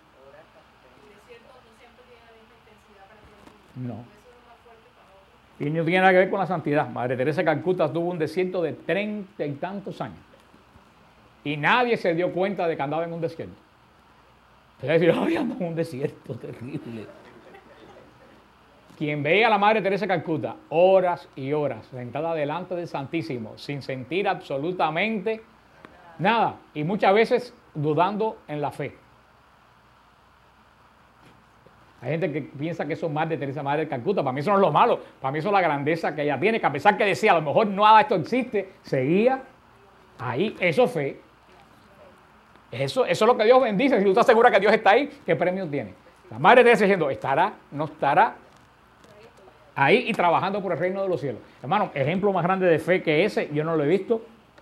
No. Y no tiene nada que ver con la santidad. Madre Teresa de Calcuta tuvo un desierto de treinta y tantos años. Y nadie se dio cuenta de que andaba en un desierto. Entonces decir, ay, ando en un desierto terrible. Quien veía a la Madre Teresa de Calcuta horas y horas sentada delante del Santísimo, sin sentir absolutamente nada. Y muchas veces dudando en la fe. Hay gente que piensa que eso es Madre Teresa, Madre de Calcuta. Para mí eso no es lo malo. Para mí eso es la grandeza que ella tiene. Que a pesar que decía, a lo mejor nada de esto existe, seguía ahí. Eso es fe. Eso, eso es lo que Dios bendice. Si tú estás segura que Dios está ahí, ¿qué premio tiene? La Madre Teresa diciendo, estará, no estará ahí y trabajando por el reino de los cielos. Hermano, ejemplo más grande de fe que ese, yo no lo he visto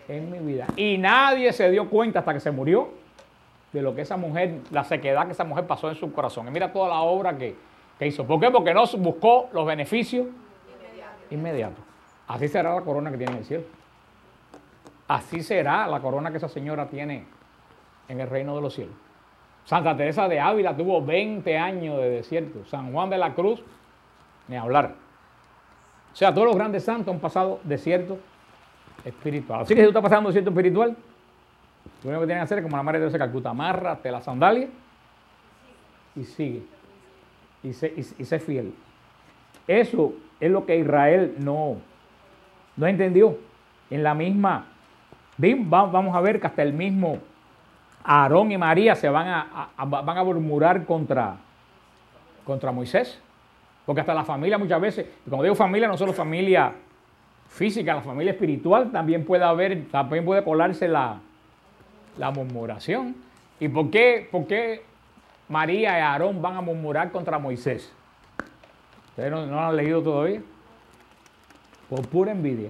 en mi vida. Y nadie se dio cuenta hasta que se murió de lo que esa mujer, la sequedad que esa mujer pasó en su corazón. Y mira toda la obra que, que hizo. ¿Por qué? Porque no buscó los beneficios inmediatos. Así será la corona que tiene en el cielo. Así será la corona que esa señora tiene en el reino de los cielos. Santa Teresa de Ávila tuvo veinte años de desierto. San Juan de la Cruz, ni hablar. O sea, todos los grandes santos han pasado desierto espiritual. Así que si tú estás pasando desierto espiritual, lo único que tienes que hacer es como la Madre de Dios de Calcuta: amárrate la sandalia y sigue. Y sé, y, y sé fiel. Eso es lo que Israel no, no entendió. En la misma, vamos a ver que hasta el mismo Aarón y María se van a, a, van a murmurar contra, contra Moisés. Porque hasta la familia muchas veces, y cuando digo familia, no solo familia física, la familia espiritual también puede haber, también puede colarse la, la murmuración. ¿Y por qué, por qué María y Aarón van a murmurar contra Moisés? ¿Ustedes no, no lo han leído todavía? Por pura envidia.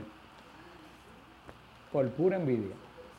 Por pura envidia.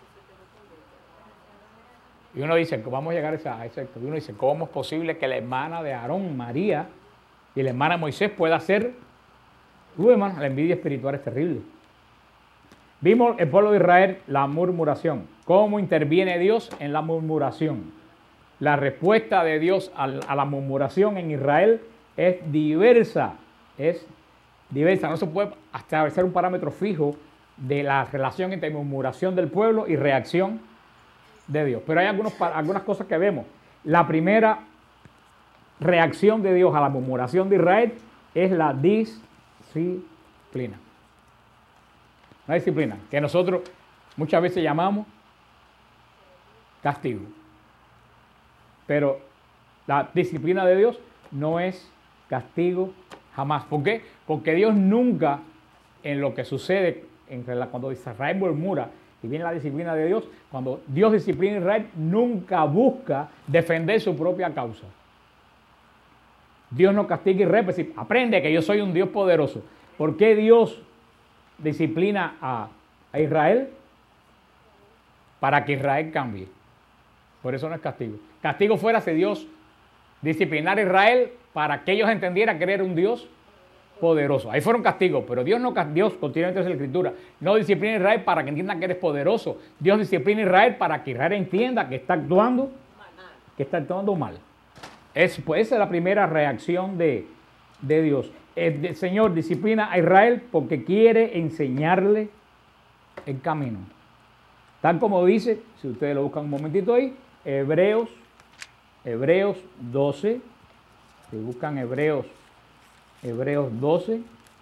Y uno dice, vamos a llegar a ese, a ese y uno dice, ¿cómo es posible que la hermana de Aarón, María, y la hermana de Moisés pueda ser? Uy, hermano, la envidia espiritual es terrible. Vimos el pueblo de Israel, la murmuración. ¿Cómo interviene Dios en la murmuración? La respuesta de Dios a, a la murmuración en Israel es diversa. Es diversa. No se puede establecer un parámetro fijo de la relación entre murmuración del pueblo y reacción de Dios. Pero hay algunos, algunas cosas que vemos. La primera reacción de Dios a la murmuración de Israel es la disciplina. Una disciplina que nosotros muchas veces llamamos castigo. Pero la disciplina de Dios no es castigo jamás. ¿Por qué? Porque Dios nunca, en lo que sucede en la, cuando Israel murmura y viene la disciplina de Dios, cuando Dios disciplina a Israel, nunca busca defender su propia causa. Dios no castiga a Israel, pues, aprende que yo soy un Dios poderoso. ¿Por qué Dios disciplina a, a Israel? Para que Israel cambie. Por eso no es castigo. Castigo fuera si Dios disciplinar a Israel para que ellos entendieran que era un Dios poderoso. Ahí fueron castigos, pero Dios no, Dios continuamente en la Escritura, no disciplina a Israel para que entiendan que eres poderoso. Dios disciplina a Israel para que Israel entienda que está actuando, que está actuando mal. Es, pues, esa es la primera reacción de, de Dios. El, el Señor disciplina a Israel porque quiere enseñarle el camino. Tal como dice, si ustedes lo buscan un momentito ahí, Hebreos, Hebreos doce, si buscan Hebreos, Hebreos doce,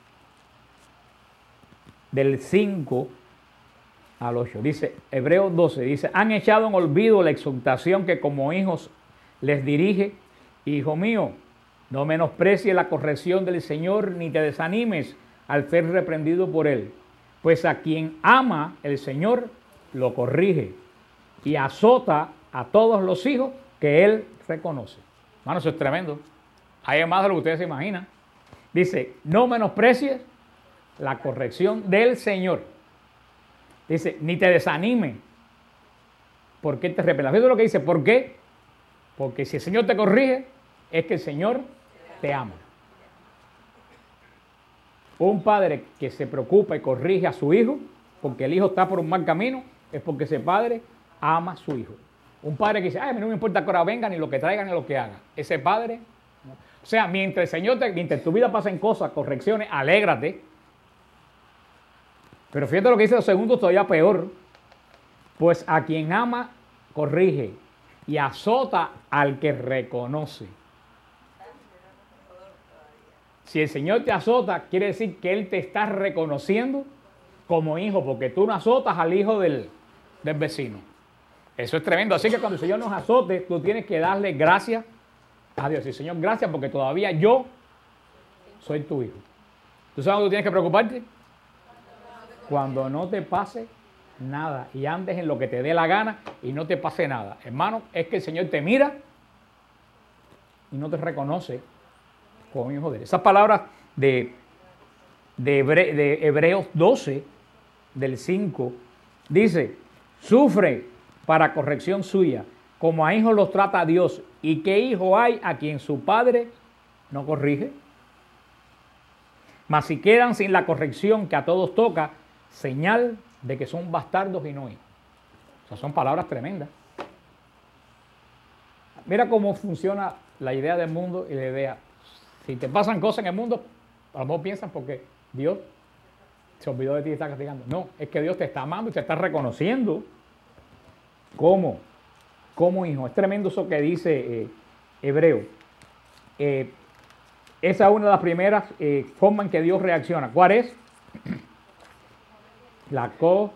del cinco al ocho, dice, Hebreos doce, dice, han echado en olvido la exhortación que como hijos les dirige. Hijo mío, no menosprecies la corrección del Señor, ni te desanimes al ser reprendido por Él. Pues a quien ama el Señor, lo corrige y azota a todos los hijos que Él reconoce. Hermano, eso es tremendo. Hay más de lo que ustedes se imaginan. Dice, no menosprecies la corrección del Señor. Dice, ni te desanimes porque Él te reprenda. Fíjate lo que dice, ¿por qué? Porque si el Señor te corrige, es que el Señor te ama. Un padre que se preocupa y corrige a su hijo, porque el hijo está por un mal camino, es porque ese padre ama a su hijo. Un padre que dice, ay, no me importa que ahora venga, ni lo que traigan, ni lo que haga. Ese padre, no. O sea, mientras el Señor, te, mientras tu vida pasen cosas, correcciones, alégrate. Pero fíjate lo que dice los segundos, todavía peor. Pues a quien ama, corrige y azota al que reconoce. Si el Señor te azota, quiere decir que Él te está reconociendo como hijo, porque tú no azotas al hijo del, del vecino. Eso es tremendo. Así que cuando el Señor nos azote, tú tienes que darle gracias a Dios. Y Señor, gracias porque todavía yo soy tu hijo. ¿Tú sabes cuándo tú tienes que preocuparte? Cuando no te pase nada y andes en lo que te dé la gana y no te pase nada. Hermano, es que el Señor te mira y no te reconoce como hijo de Él. Esas palabras de, de, Hebre, de Hebreos doce, del cinco, Dice, sufre para corrección suya, como a hijos los trata Dios. ¿Y qué hijo hay a quien su padre no corrige? Mas si quedan sin la corrección que a todos toca, señal de que son bastardos y no hijos. O sea, son palabras tremendas. Mira cómo funciona la idea del mundo y la idea. Si te pasan cosas en el mundo, a lo mejor piensan porque Dios se olvidó de ti y está castigando. No, es que Dios te está amando y te está reconociendo como, como hijo. Es tremendo eso que dice eh, Hebreo. Eh, esa es una de las primeras eh, formas en que Dios reacciona. ¿Cuál es? La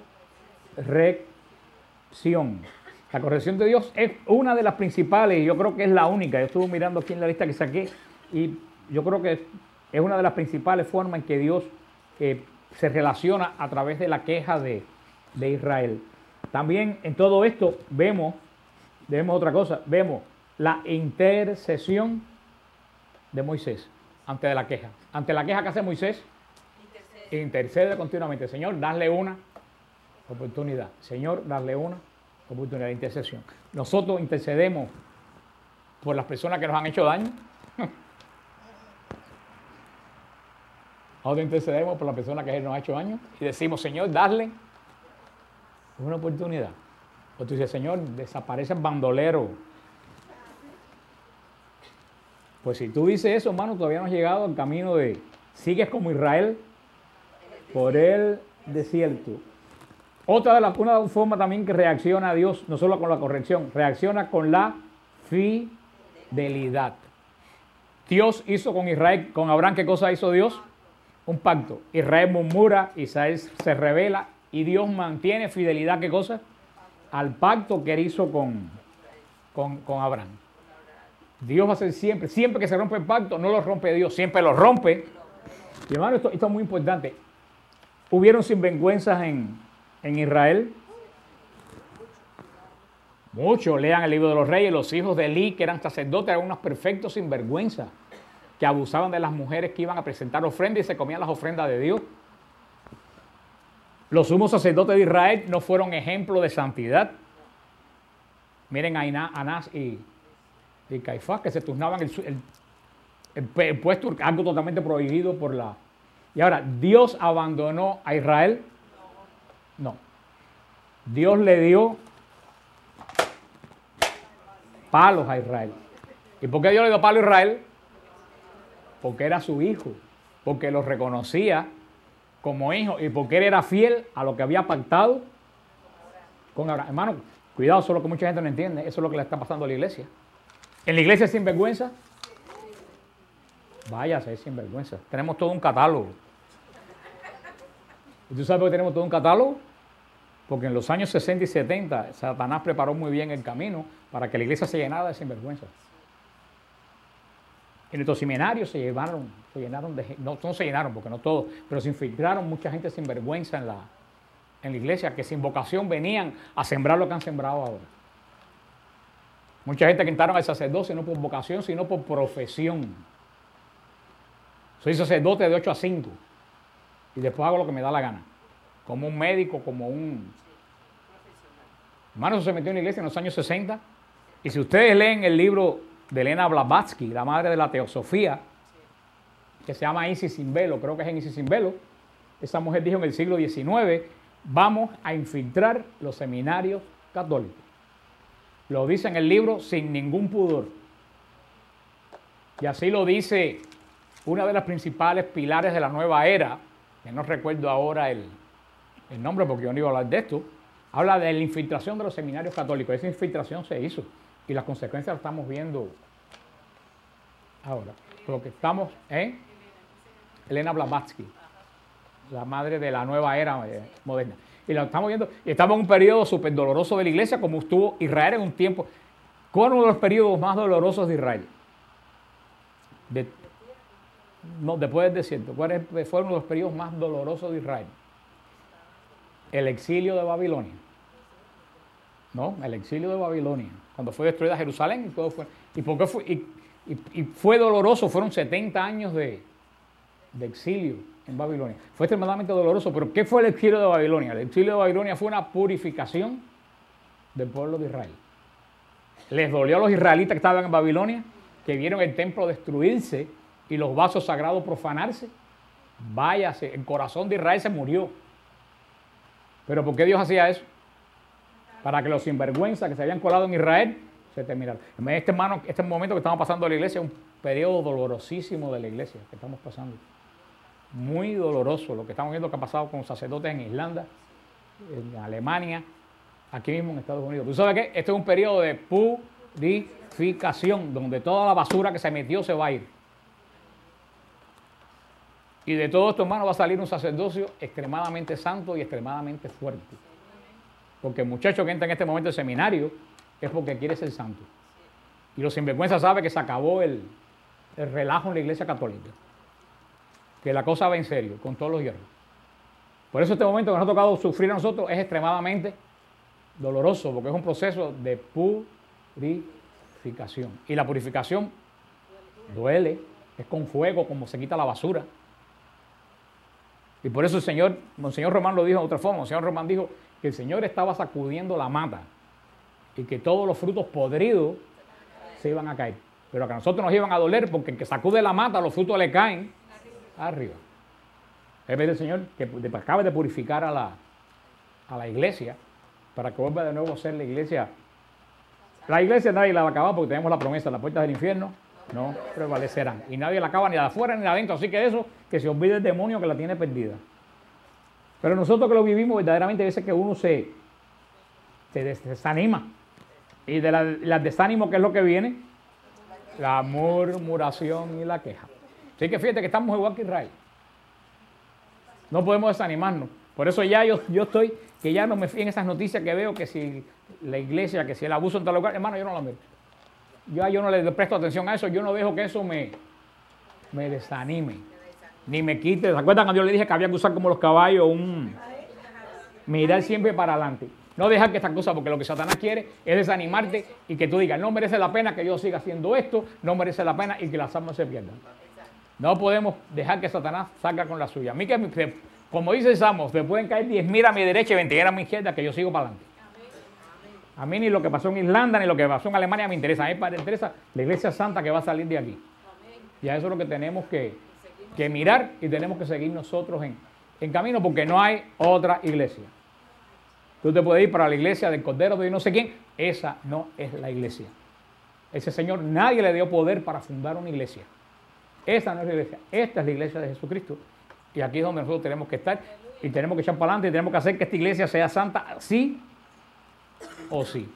corrección. La corrección de Dios es una de las principales, y yo creo que es la única. Yo estuve mirando aquí en la lista que saqué y yo creo que es una de las principales formas en que Dios eh, se relaciona a través de la queja de, de Israel. También en todo esto vemos, vemos otra cosa, vemos la intercesión de Moisés ante la queja. Ante la queja que hace Moisés, intercede, intercede continuamente. Señor, dale una oportunidad. Señor, dale una oportunidad de intercesión. Nosotros intercedemos por las personas que nos han hecho daño. Nosotros intercedemos por las personas que nos han hecho daño y decimos, Señor, dale una oportunidad. O tú dices, Señor, desaparece el bandolero. Pues si tú dices eso, hermano, todavía no has llegado al camino de sigues como Israel por el desierto. Otra de las una forma también que reacciona a Dios, no solo con la corrección, reacciona con la fidelidad. Dios hizo con Israel, con Abraham, ¿qué cosa hizo Dios? Un pacto. Israel murmura, Israel se rebela y Dios mantiene fidelidad, ¿qué cosa? Al pacto que él hizo con, con, con Abraham. Dios va a hacer siempre, siempre que se rompe el pacto, no lo rompe Dios, siempre lo rompe. Y hermano, esto, esto es muy importante. Hubieron sinvergüenzas en, en Israel. Muchos, lean el libro de los reyes, los hijos de Elí, que eran sacerdotes, eran unos perfectos sinvergüenzas, que abusaban de las mujeres que iban a presentar ofrendas y se comían las ofrendas de Dios. Los sumos sacerdotes de Israel no fueron ejemplo de santidad. Miren a Iná, Anás y, y Caifás, que se turnaban el, el, el, el puesto, algo totalmente prohibido por la... Y ahora, ¿Dios abandonó a Israel? No. Dios le dio palos a Israel. ¿Y por qué Dios le dio palos a Israel? Porque era su hijo, porque lo reconocía como hijo y porque él era fiel a lo que había pactado con Abraham. Hermano, cuidado, eso es lo que mucha gente no entiende, eso es lo que le está pasando a la iglesia. ¿En la iglesia es sinvergüenza? Váyase, es sinvergüenza. Tenemos todo un catálogo. ¿Y tú sabes por qué tenemos todo un catálogo? Porque en los años sesenta y setenta Satanás preparó muy bien el camino para que la iglesia se llenara de sinvergüenza. En estos seminarios se llevaron, se llenaron de, no, no se llenaron porque no todos, pero se infiltraron mucha gente sin vergüenza en la, en la iglesia, que sin vocación venían a sembrar lo que han sembrado ahora. Mucha gente que entraron al sacerdocio no por vocación, sino por profesión. Soy sacerdote de ocho a cinco y después hago lo que me da la gana. Como un médico, como un... Hermano, eso se metió en la iglesia en los años sesenta. Y si ustedes leen el libro de Elena Blavatsky, la madre de la teosofía, que se llama Isis sin velo, creo que es en Isis sin velo, esa mujer dijo en el siglo diecinueve, vamos a infiltrar los seminarios católicos. Lo dice en el libro sin ningún pudor. Y así lo dice una de las principales pilares de la nueva era, que no recuerdo ahora el, el nombre porque yo no iba a hablar de esto, habla de la infiltración de los seminarios católicos. Esa infiltración se hizo y las consecuencias las estamos viendo ahora. Porque estamos en Elena Blavatsky, la madre de la nueva era eh, moderna. Y la estamos viendo, y estamos en un periodo súper doloroso de la iglesia, como estuvo Israel en un tiempo. ¿Cuál es uno de los periodos más dolorosos de Israel? De, no, después del desierto. ¿Cuál fue uno de los periodos más dolorosos de Israel? El exilio de Babilonia. No, el exilio de Babilonia. Cuando fue destruida Jerusalén y todo fue. ¿Y por qué fue? Y, y, y fue doloroso, fueron setenta años de, de exilio en Babilonia. Fue extremadamente doloroso, pero ¿qué fue el exilio de Babilonia? El exilio de Babilonia fue una purificación del pueblo de Israel. Les dolió a los israelitas que estaban en Babilonia, que vieron el templo destruirse y los vasos sagrados profanarse. Váyase, el corazón de Israel se murió. ¿Pero por qué Dios hacía eso? Para que los sinvergüenzas que se habían colado en Israel se terminaran. Este, hermano, este momento que estamos pasando en la iglesia es un periodo dolorosísimo de la iglesia que estamos pasando. Muy doloroso lo que estamos viendo que ha pasado con sacerdotes en Irlanda, en Alemania, aquí mismo en Estados Unidos. ¿Tú sabes qué? Este es un periodo de purificación, donde toda la basura que se metió se va a ir. Y de todo esto, hermano, va a salir un sacerdocio extremadamente santo y extremadamente fuerte. Porque el muchacho que entra en este momento al seminario es porque quiere ser santo. Y los sinvergüenzas saben que se acabó el, el relajo en la iglesia católica. Que la cosa va en serio, con todos los hierros. Por eso este momento que nos ha tocado sufrir a nosotros es extremadamente doloroso, porque es un proceso de purificación. Y la purificación duele, es con fuego, como se quita la basura. Y por eso el Señor, Monseñor Román lo dijo de otra forma. Monseñor Román dijo que el Señor estaba sacudiendo la mata y que todos los frutos podridos se iban a caer. Pero que a nosotros nos iban a doler porque el que sacude la mata, los frutos le caen arriba. Es ver el Señor que acabe de purificar a la, a la iglesia para que vuelva de nuevo a ser la iglesia. La iglesia nadie la va a acabar porque tenemos la promesa, las puertas del infierno no prevalecerán. Y nadie la acaba ni de afuera ni de adentro. Así que de eso, que se olvide el demonio que la tiene perdida. Pero nosotros que lo vivimos, verdaderamente, a veces que uno se, se desanima. Y de las la desánimo, ¿qué es lo que viene? La murmuración y la queja. Así que fíjate que estamos igual que Israel. No podemos desanimarnos. Por eso ya yo, yo estoy, que ya no me fío en esas noticias que veo, que si la iglesia, que si el abuso en tal lugar, hermano, yo no lo miro. Ya yo no le presto atención a eso, yo no dejo que eso me, me desanime, ni me quite. ¿Se acuerdan cuando yo le dije que había que usar como los caballos un mirar siempre para adelante? No dejar que estas cosas, porque lo que Satanás quiere es desanimarte y que tú digas, no merece la pena que yo siga haciendo esto, no merece la pena y que las almas se pierdan. No podemos dejar que Satanás salga con la suya. A mí, que, como dice Samos, me pueden caer diez mil a mi derecha y veinte a mi izquierda, que yo sigo para adelante. A mí ni lo que pasó en Irlanda, ni lo que pasó en Alemania me interesa. A mí me interesa la iglesia santa que va a salir de aquí. Y a eso es lo que tenemos que, que mirar y tenemos que seguir nosotros en, en camino, porque no hay otra iglesia. Tú te puedes ir para la iglesia del Cordero de no sé quién. Esa no es la iglesia. Ese Señor, nadie le dio poder para fundar una iglesia. Esa no es la iglesia. Esta es la iglesia de Jesucristo. Y aquí es donde nosotros tenemos que estar y tenemos que echar para adelante y tenemos que hacer que esta iglesia sea santa, sí o sí.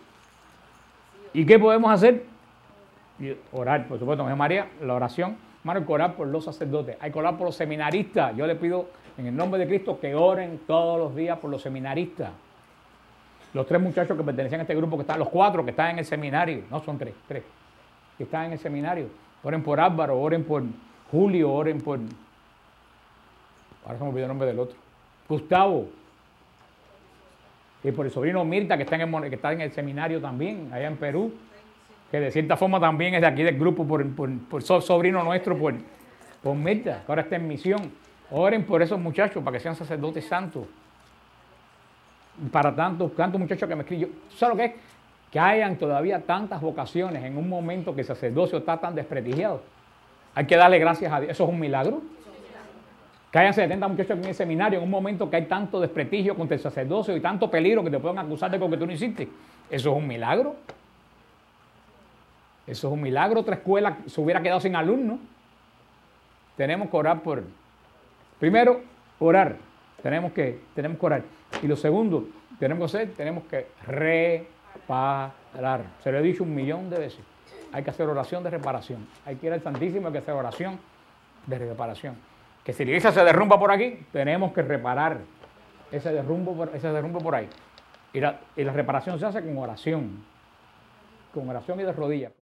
¿Y qué podemos hacer? Orar, por supuesto, María María, la oración. Hermano, hay que orar por los sacerdotes, hay que orar por los seminaristas. Yo le pido en el nombre de Cristo que oren todos los días por los seminaristas. Los tres muchachos que pertenecían a este grupo, que están, los cuatro que están en el seminario, no son tres, tres, que están en el seminario. Oren por Álvaro, oren por Julio, oren por... Ahora se me olvidó el nombre del otro. Gustavo. Y por el sobrino Mirta, que está, en el, que está en el seminario también, allá en Perú, que de cierta forma también es de aquí del grupo, por, por, por sobrino nuestro, por, por Mirta, que ahora está en misión. Oren por esos muchachos para que sean sacerdotes santos. Para tantos, tantos muchachos que me escriben. ¿Sabes lo que es? Que hayan todavía tantas vocaciones en un momento que el sacerdocio está tan desprestigiado. Hay que darle gracias a Dios. Eso es un milagro. Que hayan setenta muchachos en el seminario en un momento que hay tanto desprestigio contra el sacerdocio y tanto peligro que te pueden acusar de lo que tú no hiciste. Eso es un milagro. Eso es un milagro. Otra escuela se hubiera quedado sin alumnos. Tenemos que orar por... Primero, orar. Tenemos que, tenemos que orar. Y lo segundo, tenemos que hacer, tenemos que reparar. Se lo he dicho un millón de veces. Hay que hacer oración de reparación. Hay que ir al Santísimo, hay que hacer oración de reparación. Que si la iglesia se derrumba por aquí, tenemos que reparar ese derrumbo por, ese derrumbo por ahí. Y la, y la reparación se hace con oración. Con oración y de rodillas.